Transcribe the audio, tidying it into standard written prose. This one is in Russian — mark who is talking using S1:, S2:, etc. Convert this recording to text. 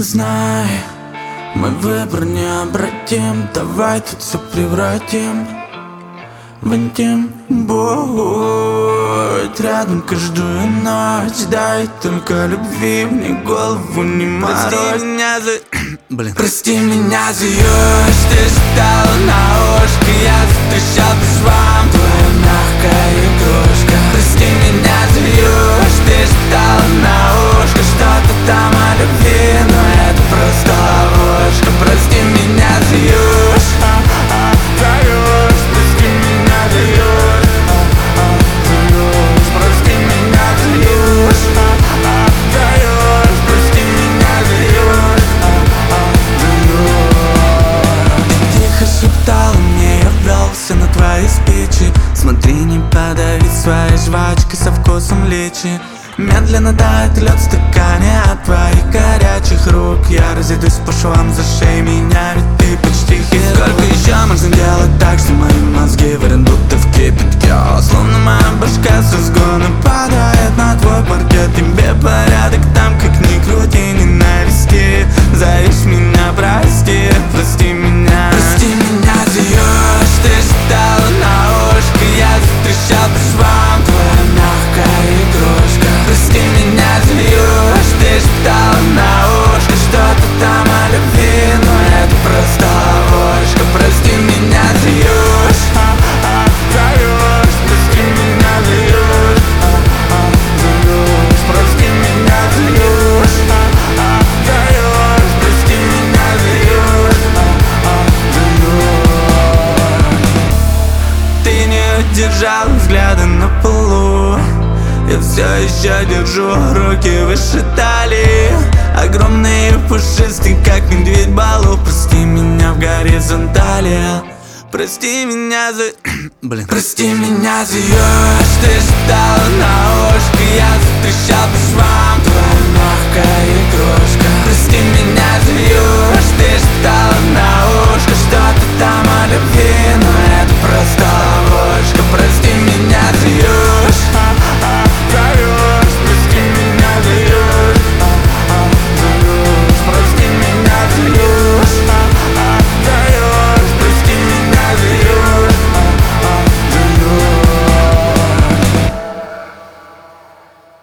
S1: Знай, мой выбор необратим. Давай тут все превратим в интим. Будь рядом каждую ночь. Дай только любви, мне голову не морочь. Прости меня за... Блин. Прости меня за ёж. Ты ждала на ушко, я затрещал по швам. Твоя мягкая игрушка. Прости меня за ёж. Ты ждала на ушко что-то там о любви, но это просто ловушка. Прости меня за ёж. Прости меня за ёж. Прости меня за ёж. Прости меня за ёж. Ты тихо шептала мне, я врался на твои спичи. Смотри, не подавить своей жвачкой со вкусом личи. Медленно тает лед в стакане от твоих горячих рук. Я разойдусь по швам, за шеей меня, ведь ты почти хирург. Сколько еще можно делать так, что мои мозги варят будто в кипятке? Словно моя башка с разгона падает на твой паркет. Тебе порядок там, как ни крути, не навести. Зовешь меня, прости, прости меня. Прости меня за ёж. Ты ждала на ушко, я затрещал по швам. Твоя мягкая игрушка. Прости меня за ёж. Ты ждала на ушко что-то там о любви, но это просто ловушка. Прости меня за ёж. Прости меня за ёж. Прости меня за ёж. Прости меня за ёж. Ты не удержал взгляда на полу. Я все еще держу руки выше талии. Огромный и пушистый, как медведь Балу. Прости меня в горизонтали. Прости меня за... Блин. Прости меня за ёж. Ты ждала